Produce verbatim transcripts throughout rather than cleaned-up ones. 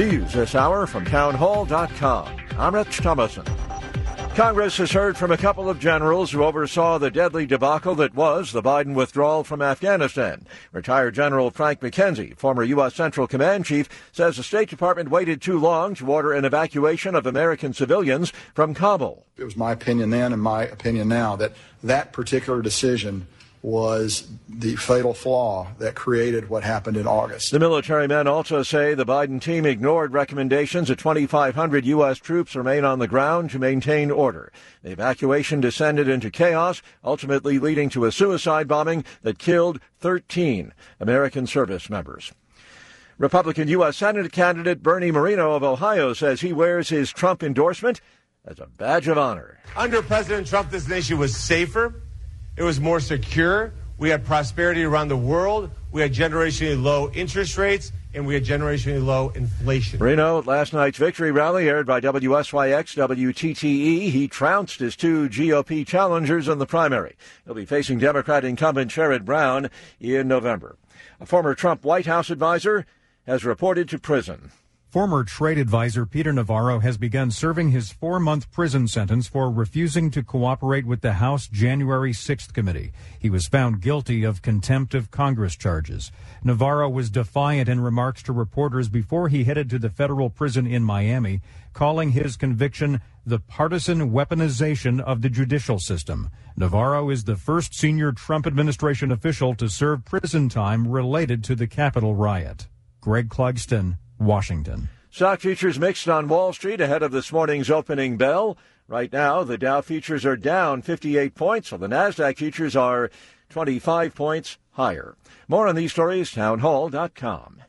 News this hour from town hall dot com. I'm Rich Thomason. Congress has heard from a couple of generals who oversaw the deadly debacle that was the Biden withdrawal from Afghanistan. Retired General Frank McKenzie, former U S. Central Command chief, says the State Department waited too long to order an evacuation of American civilians from Kabul. It was my opinion then and my opinion now that that particular decision was the fatal flaw that created what happened in August. The military men also say the Biden team ignored recommendations that twenty-five hundred U S troops remain on the ground to maintain order. The evacuation descended into chaos, ultimately leading to a suicide bombing that killed thirteen American service members. Republican U S. Senate candidate Bernie Moreno of Ohio says he wears his Trump endorsement as a badge of honor. Under President Trump, this nation was safer. It was more secure. We had prosperity around the world. We had generationally low interest rates, and we had generationally low inflation. Moreno at last night's victory rally aired by W S Y X W T T E. He trounced his two G O P challengers in the primary. He'll be facing Democrat incumbent Sherrod Brown in November. A former Trump White House advisor has reported to prison. Former trade advisor Peter Navarro has begun serving his four-month prison sentence for refusing to cooperate with the House January sixth committee. He was found guilty of contempt of Congress charges. Navarro was defiant in remarks to reporters before he headed to the federal prison in Miami, calling his conviction the partisan weaponization of the judicial system. Navarro is the first senior Trump administration official to serve prison time related to the Capitol riot. Greg Clugston, Washington. Stock futures mixed on Wall Street ahead of this morning's opening bell. Right now, the Dow futures are down fifty-eight points, while the NASDAQ futures are twenty-five points higher. More on these stories, town hall dot com.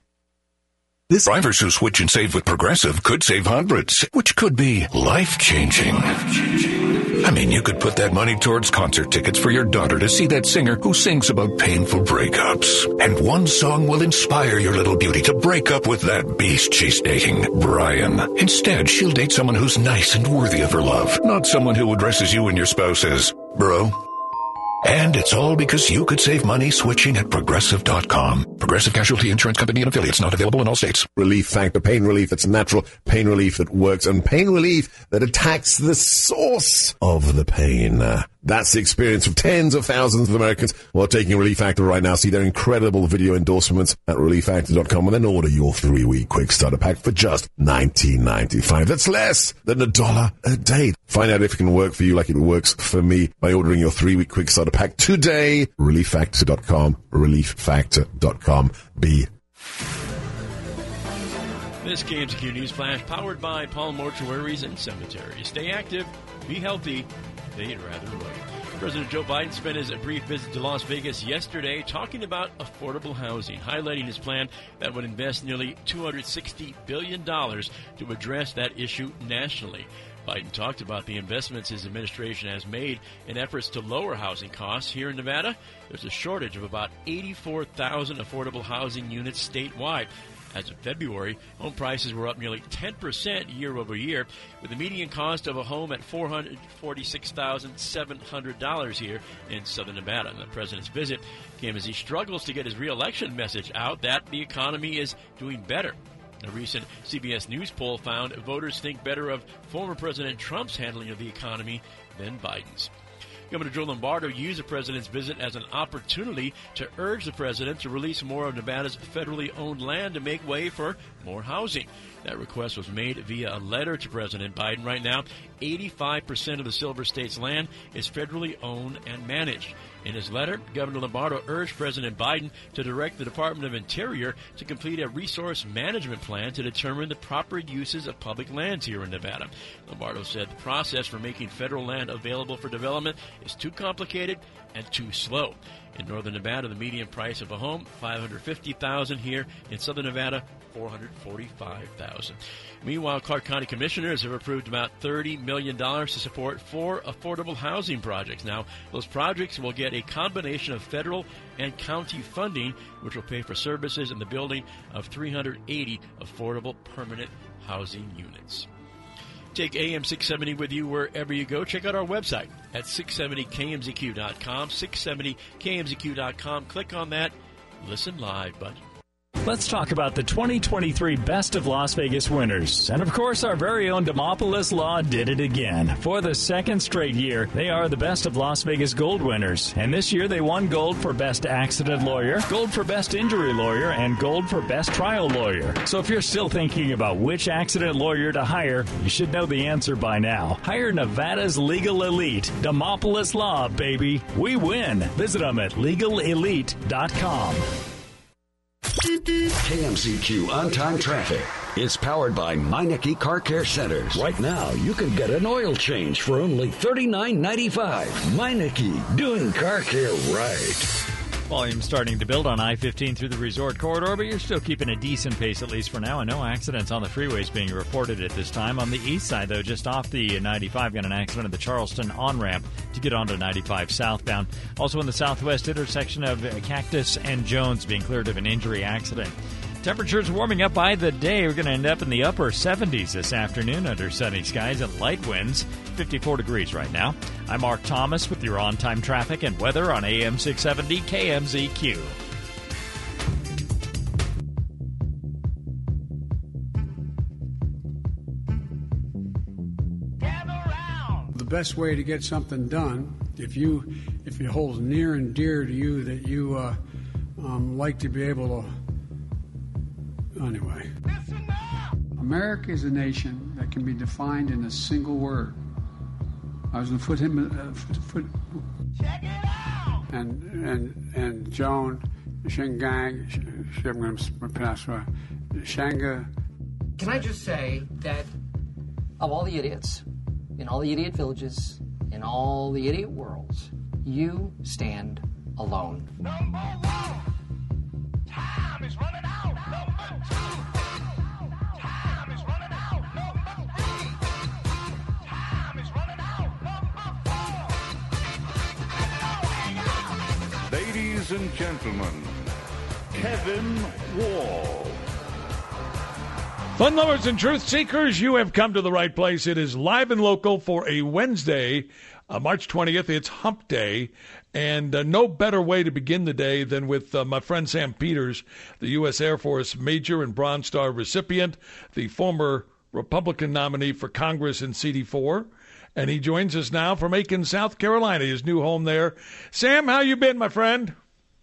This drivers who switch and save with Progressive could save hundreds, which could be life-changing. I mean, you could put that money towards concert tickets for your daughter to see that singer who sings about painful breakups. And one song will inspire your little beauty to break up with that beast she's dating, Brian. Instead, she'll date someone who's nice and worthy of her love, not someone who addresses you and your spouse as bro. And it's all because you could save money switching at Progressive dot com. Progressive Casualty Insurance Company and affiliates, not available in all states. Relief Factor, pain relief that's natural, pain relief that works, and pain relief that attacks the source of the pain. Uh, that's the experience of tens of thousands of Americans who are taking Relief Factor right now. See their incredible video endorsements at Relief Factor dot com and then order your three-week quick starter pack for just nineteen ninety-five. That's less than a dollar a day. Find out if it can work for you like it works for me by ordering your three-week quick starter pack today. Relief Factor dot com. Relief Factor dot com. Be. This K M Z Q News Flash powered by Paul Mortuaries and Cemeteries. Stay active, be healthy, they'd rather wait. President Joe Biden spent his brief visit to Las Vegas yesterday talking about affordable housing, highlighting his plan that would invest nearly two hundred sixty billion dollars to address that issue nationally. Biden talked about the investments his administration has made in efforts to lower housing costs. Here in Nevada, there's a shortage of about eighty-four thousand affordable housing units statewide. As of February, home prices were up nearly ten percent year over year, with the median cost of a home at four hundred forty-six thousand seven hundred dollars here in southern Nevada. And the president's visit came as he struggles to get his reelection message out that the economy is doing better. A recent C B S News poll found voters think better of former President Trump's handling of the economy than Biden's. Governor Joe Lombardo used the president's visit as an opportunity to urge the president to release more of Nevada's federally owned land to make way for more housing. That request was made via a letter to President Biden. Right now, eighty-five percent of the Silver State's land is federally owned and managed. In his letter, Governor Lombardo urged President Biden to direct the Department of Interior to complete a resource management plan to determine the proper uses of public lands here in Nevada. Lombardo said the process for making federal land available for development is too complicated and too slow. In northern Nevada, the median price of a home, five hundred fifty thousand dollars. Here in southern Nevada, four hundred forty-five thousand dollars. Meanwhile, Clark County commissioners have approved about thirty million dollars to support four affordable housing projects. Now, those projects will get a combination of federal and county funding, which will pay for services and the building of three hundred eighty affordable permanent housing units. Take A M six seventy with you wherever you go. Check out our website at six seventy K M Z Q dot com, six seventy K M Z Q dot com. Click on that Listen Live button. Let's talk about the twenty twenty-three Best of Las Vegas winners. And of course, our very own Demopolis Law did it again. For the second straight year, they are the Best of Las Vegas Gold winners. And this year, they won gold for Best Accident Lawyer, gold for Best Injury Lawyer, and gold for Best Trial Lawyer. So if you're still thinking about which accident lawyer to hire, you should know the answer by now. Hire Nevada's Legal Elite. Demopolis Law, baby. We win. Visit them at legal elite dot com. K M Z Q On-Time Traffic is powered by Meineke Car Care Centers. Right now, you can get an oil change for only thirty-nine ninety-five. Meineke, doing car care right. Volume starting to build on I fifteen through the resort corridor, but you're still keeping a decent pace, at least for now, and no accidents on the freeways being reported at this time. On the east side, though, just off the ninety-five, got an accident at the Charleston on-ramp to get onto ninety-five southbound. Also in the southwest intersection of Cactus and Jones, being cleared of an injury accident. Temperatures warming up by the day. We're going to end up in the upper seventies this afternoon under sunny skies and light winds. fifty-four degrees right now. I'm Mark Thomas with your on-time traffic and weather on A M six seventy K M Z Q. The best way to get something done, if you if it holds near and dear to you that you uh, um, like to be able to. Anyway, America is a nation that can be defined in a single word. I was going to put him, uh, foot, foot, check it out. And and and Joan, Shingang, I'm going to pronounce right, Shanga. Can I just say that of all the idiots in all the idiot villages in all the idiot worlds, you stand alone. Number one, time is running out. Number two, time is running out. Number three, time is running out. Number four. Ladies and gentlemen, Kevin Wall. Fun lovers and truth seekers, you have come to the right place. It is live and local for a Wednesday, uh, March twentieth. It's Hump Day, and uh, no better way to begin the day than with uh, my friend Sam Peters, the U S Air Force Major and Bronze Star recipient, the former Republican nominee for Congress in C D four, and he joins us now from Aiken, South Carolina, his new home there. Sam, how you been, my friend?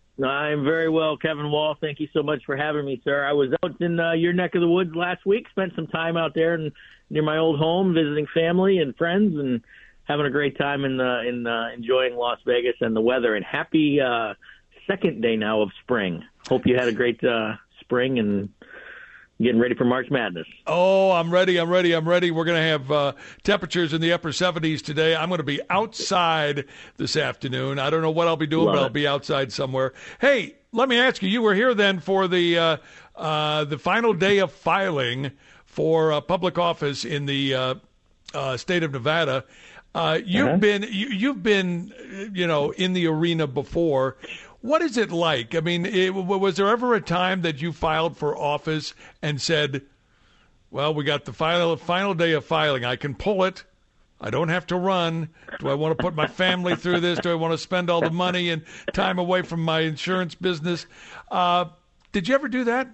I'm very well, Kevin Wall. Thank you so much for having me, sir. I was out in uh, your neck of the woods last week, spent some time out there and near my old home, visiting family and friends, and having a great time in uh, in uh, enjoying Las Vegas and the weather. And happy uh, second day now of spring. Hope you had a great uh, spring and getting ready for March Madness. Oh, I'm ready. I'm ready. I'm ready. We're going to have uh, temperatures in the upper seventies today. I'm going to be outside this afternoon. I don't know what I'll be doing, Love but it. I'll be outside somewhere. Hey, let me ask you, you were here then for the uh, uh, the final day of filing for uh, public office in the uh, uh, state of Nevada. Uh, you've uh-huh. been, you, you've been, you know, in the arena before. What is it like? I mean, it, was there ever a time that you filed for office and said, well, we got the final final day of filing. I can pull it. I don't have to run. Do I want to put my family through this? Do I want to spend all the money and time away from my insurance business? Uh, did you ever do that?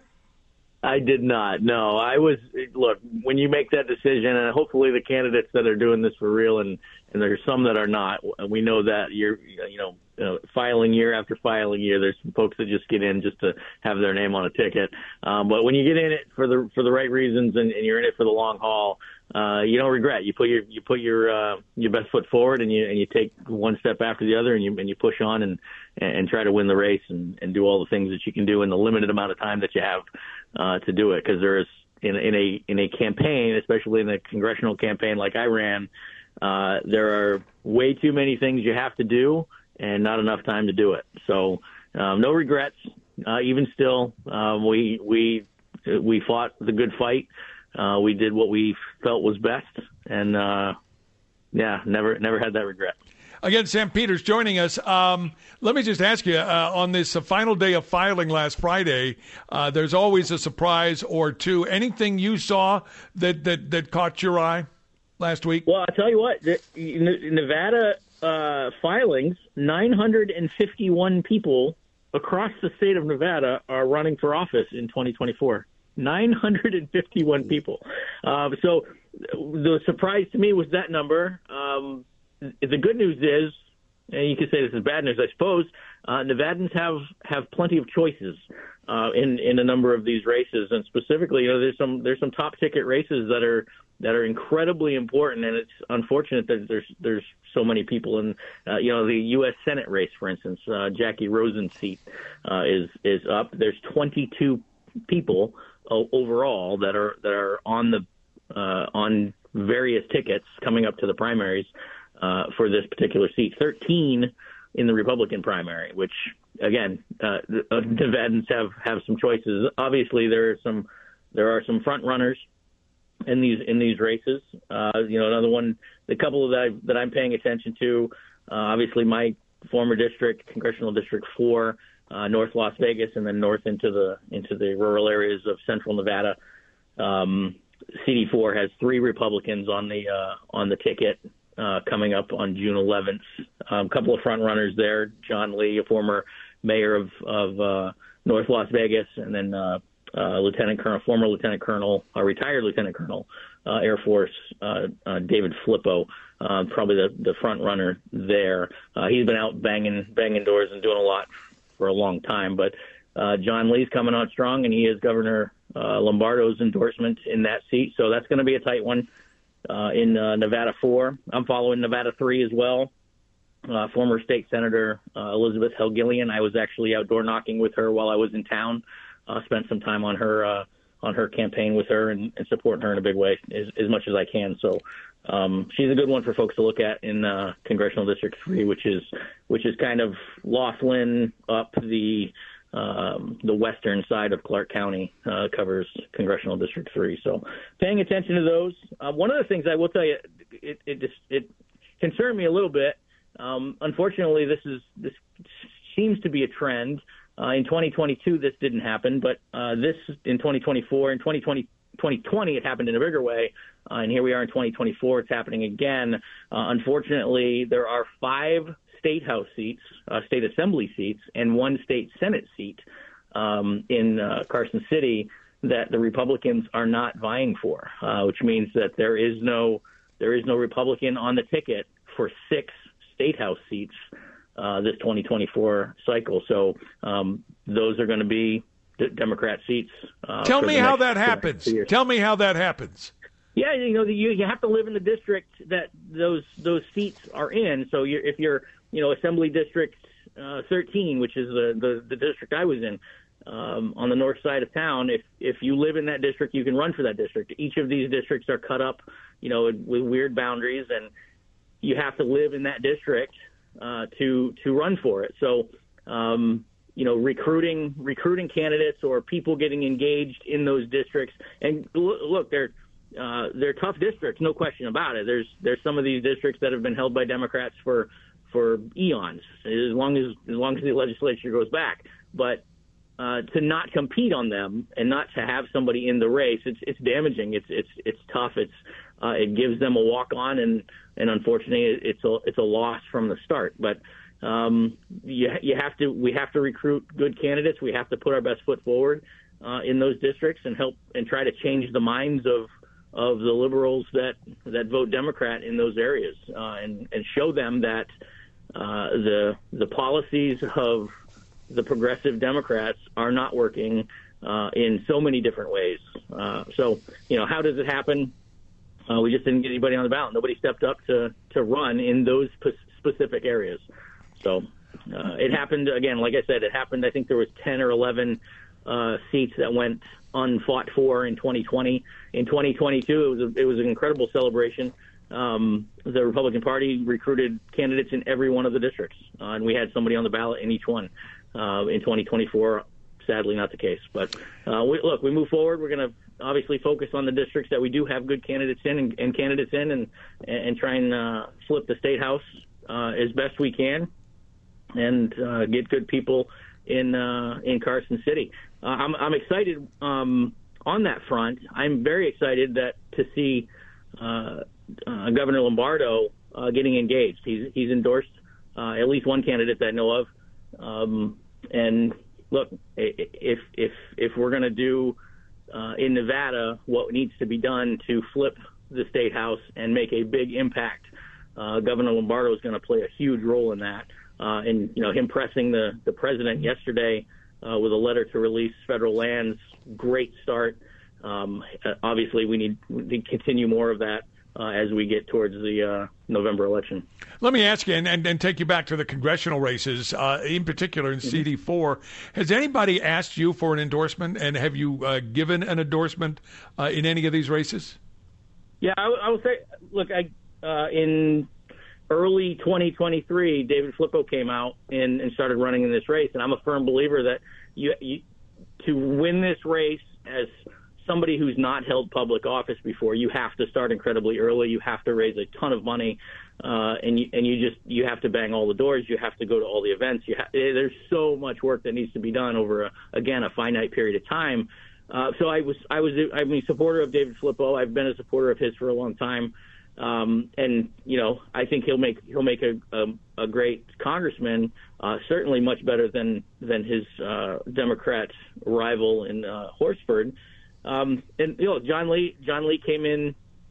I did not. No, I was, look, when you make that decision, and hopefully the candidates that are doing this for real, and, and there's some that are not, we know that you're, you know, uh, filing year after filing year, there's some folks that just get in just to have their name on a ticket. Um, but when you get in it for the, for the right reasons and, and you're in it for the long haul, uh, you don't regret. You put your, you put your, uh, your best foot forward, and you, and you take one step after the other, and you, and you push on and, and try to win the race and, and do all the things that you can do in the limited amount of time that you have. Uh, to do it, because there is in, in a in a campaign, especially in a congressional campaign like I ran, uh, there are way too many things you have to do and not enough time to do it. So um, no regrets. Uh, even still, um, we we we fought the good fight. Uh, we did what we felt was best, and uh, yeah, never never had that regret. Again, Sam Peters joining us. Um, let me just ask you, uh, on this uh, final day of filing last Friday, uh, there's always a surprise or two. Anything you saw that, that, that caught your eye last week? Well, I'll tell you what, the, Nevada uh, filings, nine hundred fifty-one people across the state of Nevada are running for office in twenty twenty-four. nine hundred fifty-one people. Uh, so the surprise to me was that number. Um, the good news is, and you could say this is bad news, I suppose, uh, Nevadans have, have plenty of choices uh, in in a number of these races, and specifically, you know, there's some there's some top ticket races that are that are incredibly important, and it's unfortunate that there's there's so many people in, uh, you know, the U S Senate race, for instance, uh, Jackie Rosen's seat uh, is is up. There's twenty-two people uh, overall that are that are on the uh, on various tickets coming up to the primaries uh, for this particular seat. thirteen in the Republican primary, which again, uh, Nevadans have, have some choices. Obviously, there are some there are some front runners in these in these races. Uh, you know, another one, the couple that I, that I'm paying attention to. Uh, obviously, my former district, congressional district four, uh, North Las Vegas, and then north into the into the rural areas of Central Nevada. Um, C D four has three Republicans on the uh, on the ticket uh, coming up on June eleventh. A um, couple of front runners there: John Lee, a former mayor of of uh, North Las Vegas, and then uh, uh, Lieutenant Colonel, former Lieutenant Colonel, uh, retired Lieutenant Colonel, uh, Air Force uh, uh, David Flippo, uh, probably the, the front runner there. Uh, he's been out banging banging doors and doing a lot for a long time, but uh, John Lee's coming on strong, and he is Governor uh, Lombardo's endorsement in that seat, so that's going to be a tight one. Uh, in uh, Nevada four, I'm following Nevada three as well. Uh, former state senator uh, Elizabeth Helgillian. I was actually outdoor knocking with her while I was in town. Uh, spent some time on her uh, on her campaign with her and, and supporting her in a big way as, as much as I can. So um, she's a good one for folks to look at in uh, Congressional District three, which is which is kind of Laughlin up the um, the western side of Clark County, uh, covers Congressional District three. So paying attention to those. Uh, one of the things I will tell you, it it, just, it concerned me a little bit. Um, unfortunately, this is this seems to be a trend. Uh, in twenty twenty-two, this didn't happen, but uh, this in twenty twenty-four, in twenty twenty, twenty twenty, it happened in a bigger way, uh, and here we are in twenty twenty-four. It's happening again. Uh, unfortunately, there are five state house seats, uh, state assembly seats, and one state senate seat um, in uh, Carson City that the Republicans are not vying for, uh, which means that there is no there is no Republican on the ticket for six state house seats uh, this twenty twenty-four cycle. So um, those are going to be d- Democrat seats. Uh, Tell me how next, that happens. Tell me how that happens. Yeah, you know, you you have to live in the district that those those seats are in. So you're, if you're, you know, Assembly District uh, thirteen, which is the, the, the district I was in, um, on the north side of town, if if you live in that district, you can run for that district. Each of these districts are cut up, you know, with weird boundaries, and you have to live in that district uh, to to run for it. So, um, you know, recruiting recruiting candidates or people getting engaged in those districts. And look, they're uh, they're tough districts, no question about it. There's there's some of these districts that have been held by Democrats for for eons, as long as as long as the legislature goes back. But uh, to not compete on them and not to have somebody in the race, it's it's damaging. It's it's it's tough. It's uh, it gives them a walk on, and and unfortunately, it's a it's a loss from the start. But um, you you have to we have to recruit good candidates. We have to put our best foot forward uh, in those districts and help and try to change the minds of of the liberals that that vote Democrat in those areas, uh, and and show them that uh, the the policies of the progressive Democrats are not working uh, in so many different ways. Uh, so, you know, how does it happen? Uh, we just didn't get anybody on the ballot. Nobody stepped up to, to run in those p- specific areas. So uh, it happened, again, like I said, it happened. I think there was ten or eleven uh, seats that went unfought for in twenty twenty. In twenty twenty-two, it was a, it was an incredible celebration. Um, the Republican Party recruited candidates in every one of the districts, uh, and we had somebody on the ballot in each one. Uh, in twenty twenty-four, sadly not the case. But uh, we, look, we move forward. We're going to obviously focus on the districts that we do have good candidates in and, and candidates in, and and try and uh, flip the state house uh, as best we can, and uh, get good people in uh, in Carson City. Uh, I'm I'm excited um, on that front. I'm very excited that to see uh, uh, Governor Lombardo uh, getting engaged. He's he's endorsed uh, at least one candidate that I know of. Um, and look, if if if we're going to do uh, in Nevada what needs to be done to flip the state house and make a big impact, uh, Governor Lombardo is going to play a huge role in that. Uh, and you know, him pressing the the president yesterday uh, with a letter to release federal lands, great start. Um, obviously, we need to continue more of that uh, as we get towards the uh, November election. Let me ask you, and, and, and take you back to the congressional races, uh, in particular in C D four. Has anybody asked you for an endorsement, and have you uh, given an endorsement uh, in any of these races? Yeah, I, I will say, look, I, uh, in early twenty twenty-three, David Flippo came out and, and started running in this race, and I'm a firm believer that you, you to win this race as somebody who's not held public office before, you have to start incredibly early. You have to raise a ton of money, uh, and you, and you just you have to bang all the doors. You have to go to all the events. You ha- there's so much work that needs to be done over a, again a finite period of time. Uh, so I was I was I'm a supporter of David Flippo. I've been a supporter of his for a long time, um, and you know I think he'll make he'll make a a, a great congressman. Uh, certainly much better than than his uh, Democrat rival in uh, Horsford. Um, and you know, John Lee, John Lee came in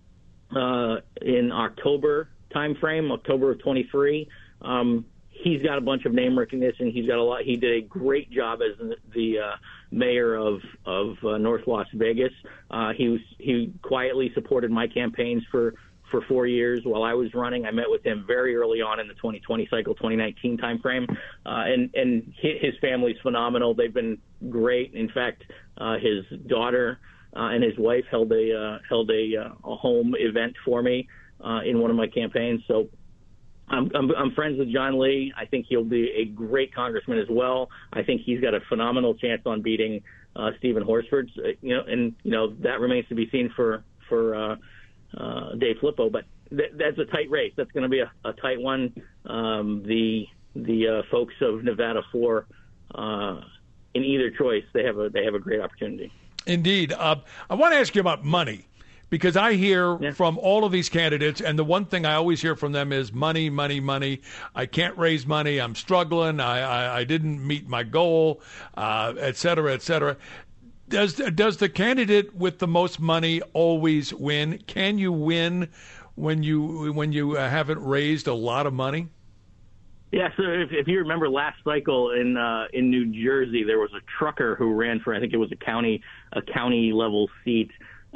uh, in October timeframe, October of twenty-three. Um, he's got a bunch of name recognition. He's got a lot. He did a great job as the, the uh, mayor of of uh, North Las Vegas. Uh, he was he quietly supported my campaigns for. for four years while I was running. I met with him very early on in the twenty twenty cycle, twenty nineteen timeframe, uh, and and his family's phenomenal. They've been great. In fact, uh, his daughter uh, and his wife held a uh, held a, uh, a home event for me uh, in one of my campaigns. So I'm, I'm I'm friends with John Lee. I think he'll be a great congressman as well. I think he's got a phenomenal chance on beating uh, Stephen Horsford. You know, and you know that remains to be seen for for. Uh, Uh, Dave Flippo, but th- that's a tight race. That's going to be a, a tight one. Um, the the uh, folks of Nevada four, uh, in either choice, they have a they have a great opportunity. Indeed, uh, I want to ask you about money because I hear yeah. from all of these candidates, and the one thing I always hear from them is money, money, money. I can't raise money. I'm struggling. I I, I didn't meet my goal, uh, et cetera, et cetera. Does does the candidate with the most money always win? Can you win when you when you haven't raised a lot of money? Yeah. So if, if you remember last cycle in uh, in New Jersey, there was a trucker who ran for I think it was a county a county level seat.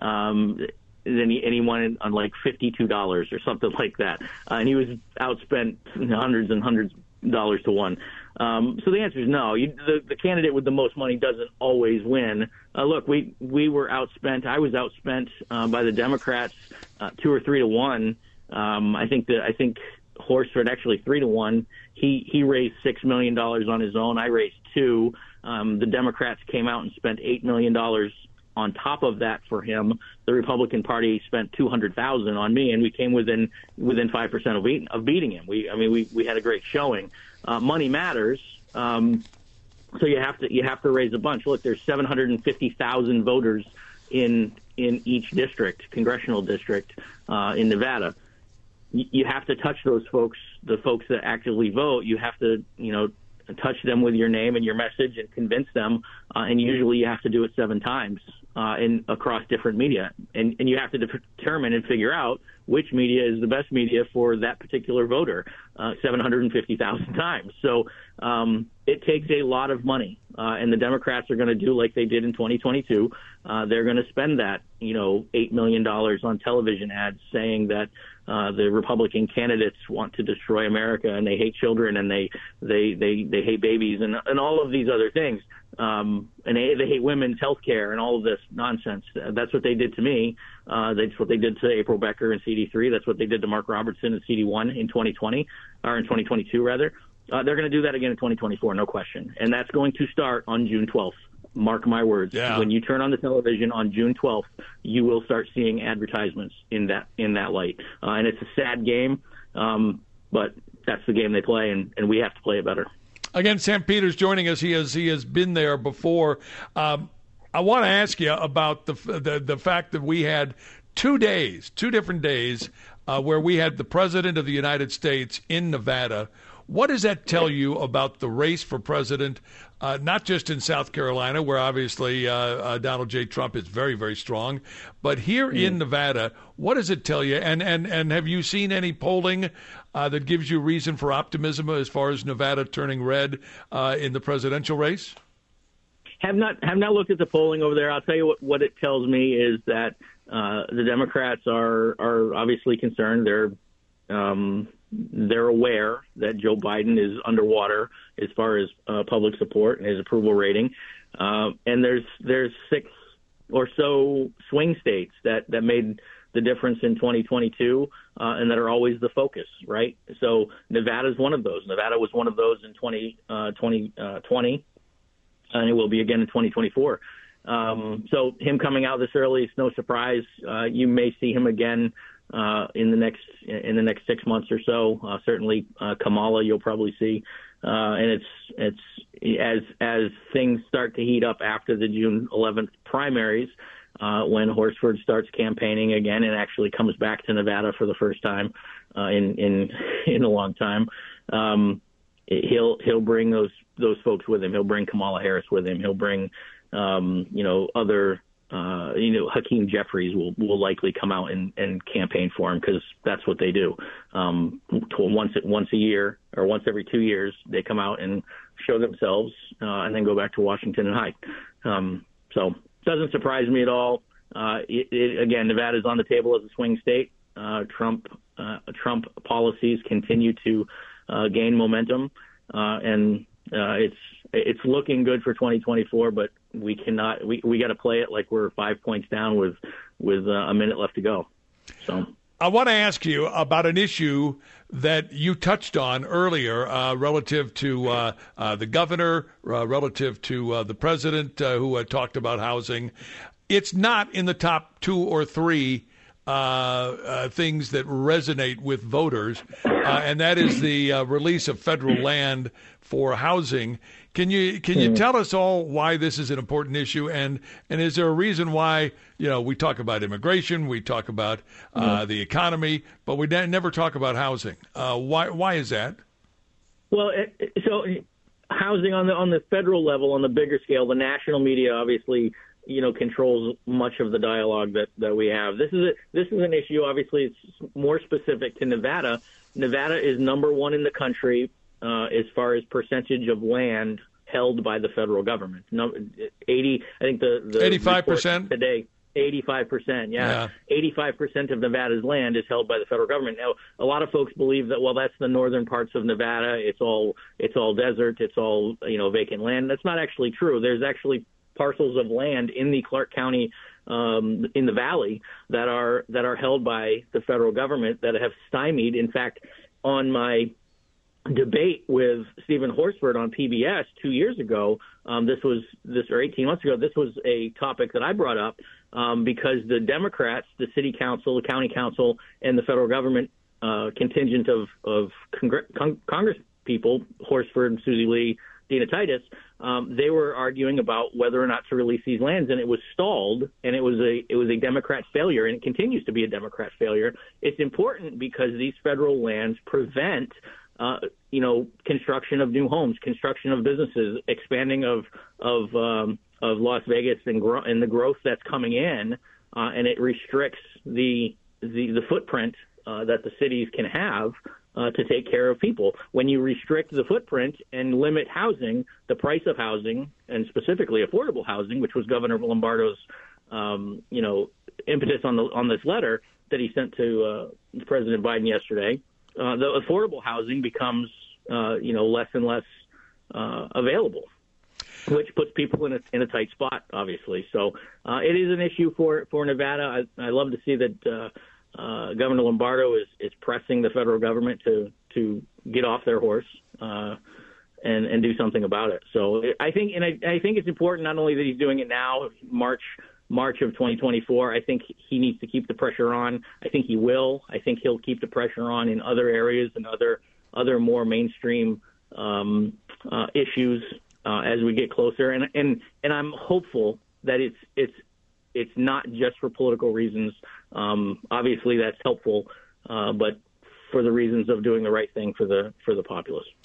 Um, and he, and he won on like fifty-two dollars or something like that, uh, and he was outspent hundreds and hundreds of dollars to one. Um, so the answer is no. You, the, the candidate with the most money doesn't always win. Uh, look, we we were outspent. I was outspent uh, by the Democrats uh, two or three to one. Um, I think that I think Horsford actually three to one. He he raised six million dollars on his own. I raised two. Um, the Democrats came out and spent eight million dollars on top of that for him. The Republican Party spent two hundred thousand on me, and we came within within five percent of, beat, of beating him. We I mean we we had a great showing. Uh, money matters, um, so you have to you have to raise a bunch. Look, there's seven hundred fifty thousand voters in in each district, congressional district uh, in Nevada. Y- you have to touch those folks, the folks that actively vote. You have to you know touch them with your name and your message and convince them. Uh, and usually you have to do it seven times uh, in across different media, and and you have to de- determine and figure out which media is the best media for that particular voter, uh, seven hundred fifty thousand times. So um, it takes a lot of money, uh, and the Democrats are going to do like they did in twenty twenty-two. Uh, they're going to spend that, you know, eight million dollars on television ads saying that uh, the Republican candidates want to destroy America and they hate children and they they they, they hate babies and, and all of these other things. Um, and they, they hate women's health care and all of this nonsense. That's what they did to me. Uh, that's what they did to April Becker in C D three. That's what they did to Mark Robertson in C D one in twenty twenty, or in twenty twenty-two, rather. Uh, they're going to do that again in twenty twenty-four, no question. And that's going to start on June twelfth. Mark my words. Yeah. When you turn on the television on June twelfth, you will start seeing advertisements in that in that light. Uh, and it's a sad game, um, but that's the game they play, and, and we have to play it better. Again, Sam Peters joining us. He has he has been there before. Um, I want to ask you about the, the the fact that we had two days, two different days, uh, where we had the President of the United States in Nevada. What does that tell you about the race for president uh, not just in South Carolina, where obviously uh, uh, Donald J. Trump is very, very strong, but here mm. in Nevada, what does it tell you? And and, and have you seen any polling uh, that gives you reason for optimism as far as Nevada turning red uh, in the presidential race? Have not have not looked at the polling over there. I'll tell you what, what it tells me is that uh, the Democrats are are obviously concerned. They're um, they're aware that Joe Biden is underwater as far as uh, public support and his approval rating. Uh, and there's there's six or so swing states that, that made the difference in twenty twenty-two uh, and that are always the focus, right? So Nevada is one of those. Nevada was one of those in twenty twenty. And it will be again in twenty twenty-four. Um, so him coming out this early, it's no surprise. Uh, you may see him again uh, in the next in the next six months or so. Uh, certainly, uh, Kamala, you'll probably see. Uh, and it's it's as as things start to heat up after the June eleventh primaries, uh, when Horsford starts campaigning again and actually comes back to Nevada for the first time uh, in in in a long time. Um, He'll he'll bring those those folks with him. He'll bring Kamala Harris with him. He'll bring um, you know other uh, you know Hakeem Jeffries will, will likely come out and, and campaign for him because that's what they do. Um, once once a year or once every two years they come out and show themselves uh, and then go back to Washington and hide. Um, so it doesn't surprise me at all. Uh, it, it, again, Nevada's on the table as a swing state. Uh, Trump uh, Trump policies continue to Uh, gain momentum, uh, and uh, it's it's looking good for twenty twenty-four. But we cannot we, we got to play it like we're five points down with with uh, a minute left to go. So I want to ask you about an issue that you touched on earlier, uh, relative to uh, uh, the governor, uh, relative to uh, the president, uh, who had talked about housing. It's not in the top two or three Uh, uh, things that resonate with voters, uh, and that is the uh, release of federal land for housing. Can you can you tell us all why this is an important issue, and and is there a reason why, you know, we talk about immigration, we talk about uh, yeah. the economy, but we never talk about housing? Uh, why why is that? Well, it, so housing on the on the federal level, on the bigger scale, the national media obviously, you know, controls much of the dialogue that, that we have. This is a, this is an issue. Obviously, it's more specific to Nevada. Nevada is number one in the country uh, as far as percentage of land held by the federal government. No, eighty, I think the, the eighty-five percent today. eighty-five percent, yeah. yeah. eighty-five percent of Nevada's land is held by the federal government. Now, a lot of folks believe that, well, that's the northern parts of Nevada. It's all it's all desert. It's all, you know, vacant land. That's not actually true. There's actually parcels of land in the Clark County, um, in the valley, that are that are held by the federal government that have stymied. In fact, on my debate with Stephen Horsford on P B S two years ago, um, this was this or eighteen months ago, this was a topic that I brought up um, because the Democrats, the city council, the county council, and the federal government uh, contingent of of Congre- Con- Congress people, Horsford, Susie Lee, Dina Titus, um, they were arguing about whether or not to release these lands, and it was stalled, and it was a it was a Democrat failure, and it continues to be a Democrat failure. It's important because these federal lands prevent, uh, you know, construction of new homes, construction of businesses, expanding of of um, of Las Vegas, and, gro- and the growth that's coming in, uh, and it restricts the the, the footprint uh, that the cities can have Uh, to take care of people. When you restrict the footprint and limit housing, the price of housing, and specifically affordable housing, which was Governor Lombardo's, um, you know, impetus on the on this letter that he sent to uh, President Biden yesterday, uh, the affordable housing becomes, uh, you know, less and less uh, available, which puts people in a in a tight spot, obviously. So uh, it is an issue for for Nevada. I, I love to see that. Uh, Uh, Governor Lombardo is, is pressing the federal government to to get off their horse uh, and and do something about it. So I think, and I, I think it's important not only that he's doing it now, March March of twenty twenty-four. I think he needs to keep the pressure on. I think he will. I think he'll keep the pressure on in other areas and other other more mainstream um, uh, issues uh, as we get closer. And and and I'm hopeful that it's it's. It's not just for political reasons. Um, obviously, that's helpful, uh, but for the reasons of doing the right thing for the for the populace.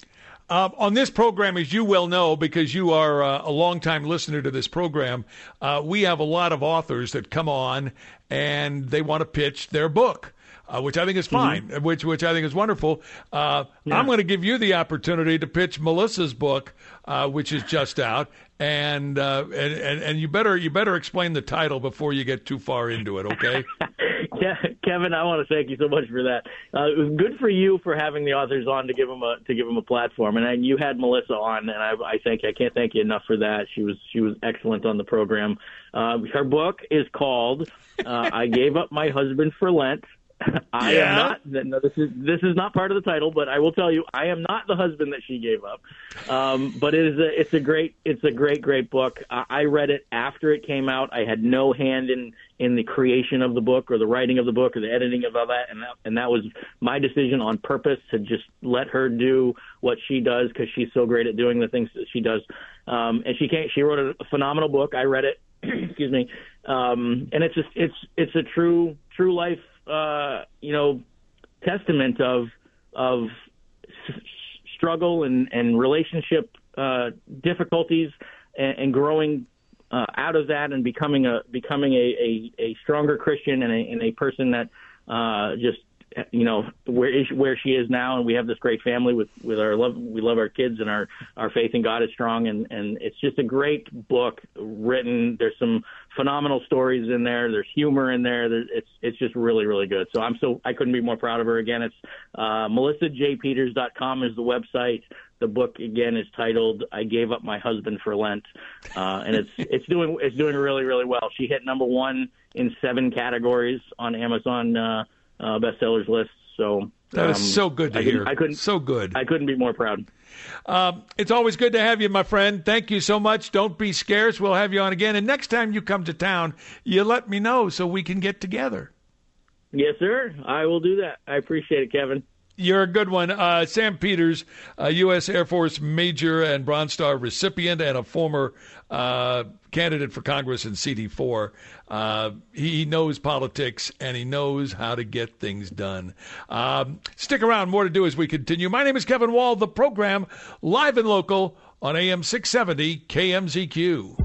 Uh, on this program, as you well know, because you are uh, a longtime listener to this program, uh, we have a lot of authors that come on and they want to pitch their book. Uh, which I think is fine, mm-hmm. which which I think is wonderful. Uh, yeah. I'm going to give you the opportunity to pitch Melissa's book, uh, which is just out, and, uh, and and and you better you better explain the title before you get too far into it, okay? Yeah, Kevin, I want to thank you so much for that. Uh, it was good for you for having the authors on to give them a to give them a platform, and I, you had Melissa on, and I, I thank I can't thank you enough for that. She was she was excellent on the program. Uh, her book is called uh, "I Gave Up My Husband for Lent." I yeah. am not. No, this is this is not part of the title, but I will tell you, I am not the husband that she gave up. Um, but it is a, it's a great, it's a great, great book. I, I read it after it came out. I had no hand in in the creation of the book, or the writing of the book, or the editing of all that, and that, and that was my decision on purpose to just let her do what she does, because she's so great at doing the things that she does. Um, and she came, she wrote a phenomenal book. I read it. Excuse me. Um, and it's just it's it's a true true life. Uh, you know, testament of of s- struggle and and relationship uh, difficulties, and, and growing uh, out of that, and becoming a becoming a, a, a stronger Christian, and a, and a person that uh, just you know where is where she is now. And we have this great family with with our love. We love our kids, and our our faith in God is strong. And and it's just a great book written. There's some phenomenal stories in there. There's humor in there. There's, it's it's just really, really good. So I'm so I couldn't be more proud of her. Again, it's uh, melissa j peters dot com is the website. The book again is titled "I Gave Up My Husband for Lent," uh, and it's it's doing it's doing really, really well. She hit number one in seven categories on Amazon uh, uh, bestsellers list. So that is um, so good to I hear. I couldn't so good. I couldn't be more proud. Um, it's always good to have you, my friend. Thank you so much. Don't be scarce. We'll have you on again. And next time you come to town, you let me know so we can get together. Yes, sir. I will do that. I appreciate it, Kevin. You're a good one. Uh, Sam Peters, a U S Air Force Major and Bronze Star recipient, and a former uh, candidate for Congress in C D four. Uh, he knows politics, and he knows how to get things done. Um, stick around. More to do as we continue. My name is Kevin Wall. The program, live and local on A M six seventy K M Z Q.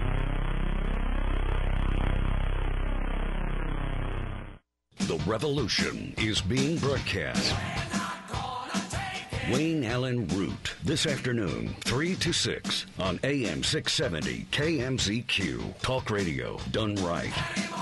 The revolution is being broadcast. Wayne Allen Root, this afternoon, three to six on A M six seventy K M Z Q. Talk radio done right.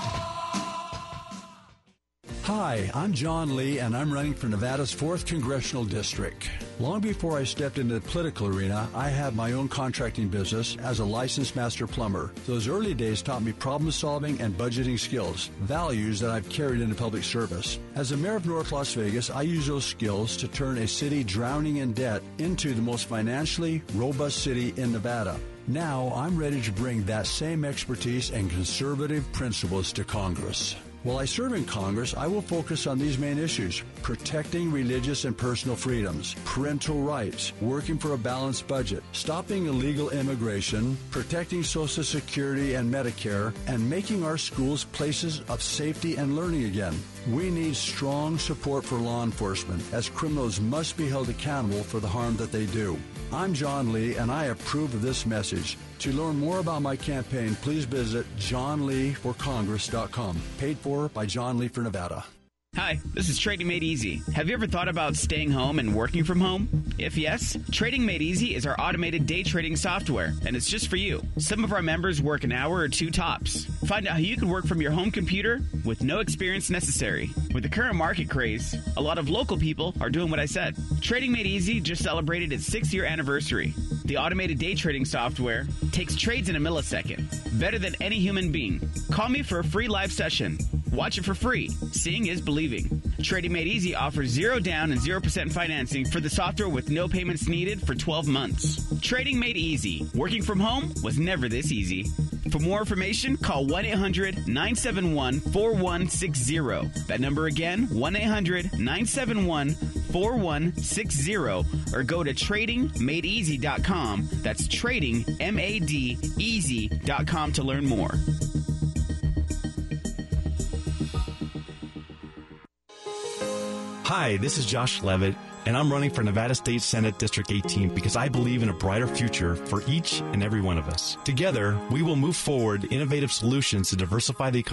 Hi, I'm John Lee, and I'm running for Nevada's fourth Congressional District. Long before I stepped into the political arena, I had my own contracting business as a licensed master plumber. Those early days taught me problem solving and budgeting skills, values that I've carried into public service. As the mayor of North Las Vegas, I use those skills to turn a city drowning in debt into the most financially robust city in Nevada. Now, I'm ready to bring that same expertise and conservative principles to Congress. While I serve in Congress, I will focus on these main issues: protecting religious and personal freedoms, parental rights, working for a balanced budget, stopping illegal immigration, protecting Social Security and Medicare, and making our schools places of safety and learning again. We need strong support for law enforcement, as criminals must be held accountable for the harm that they do. I'm John Lee, and I approve of this message. To learn more about my campaign, please visit john lee for congress dot com. Paid for by John Lee for Nevada. Hi, this is Trading Made Easy. Have you ever thought about staying home and working from home? If yes, Trading Made Easy is our automated day trading software, and it's just for you. Some of our members work an hour or two tops. Find out how you can work from your home computer with no experience necessary. With the current market craze, a lot of local people are doing what I said. Trading Made Easy just celebrated its sixth-year anniversary. The automated day trading software takes trades in a millisecond, better than any human being. Call me for a free live session. Watch it for free. Seeing is believing. Trading Made Easy offers zero down and zero percent financing for the software with no payments needed for twelve months. Trading Made Easy. Working from home was never this easy. For more information, call one eight hundred nine seven one four one six zero. That number again, one eight hundred nine seven one four one six zero, or go to trading made easy dot com. That's trading made easy dot com to learn more. Hi, this is Josh Levitt, and I'm running for Nevada State Senate District eighteen because I believe in a brighter future for each and every one of us. Together, we will move forward innovative solutions to diversify the economy